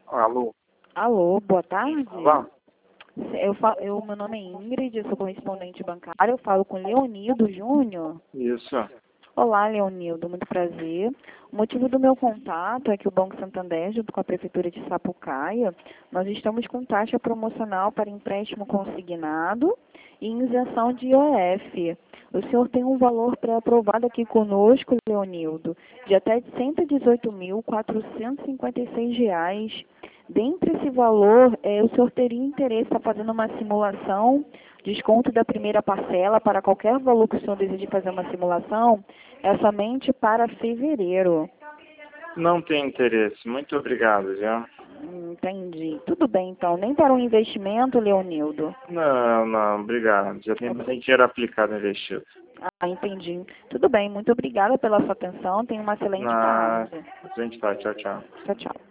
Alô? Alô, boa tarde. Olá? Meu nome é Ingrid, eu sou correspondente bancária, eu falo com Leonildo Júnior. Isso. Olá, Leonildo, muito prazer. O motivo do meu contato é que o Banco Santander, junto com a Prefeitura de Sapucaia, nós estamos com taxa promocional para empréstimo consignado e isenção de IOF. O senhor tem um valor pré-aprovado aqui conosco, Leonildo, de até R$ 118.456. Dentre esse valor, o senhor teria interesse em estar fazendo uma simulação, desconto da primeira parcela para qualquer valor que o senhor deseje fazer uma simulação, é somente para fevereiro. Não tem interesse. Muito obrigado, já. Entendi. Tudo bem, então. Nem para um investimento, Leonildo? Não, obrigado. Já tem dinheiro aplicado investido. Ah, entendi. Tudo bem. Muito obrigada pela sua atenção. Tenha uma excelente tarde. A gente vai. Tchau, tchau. Tchau, tchau.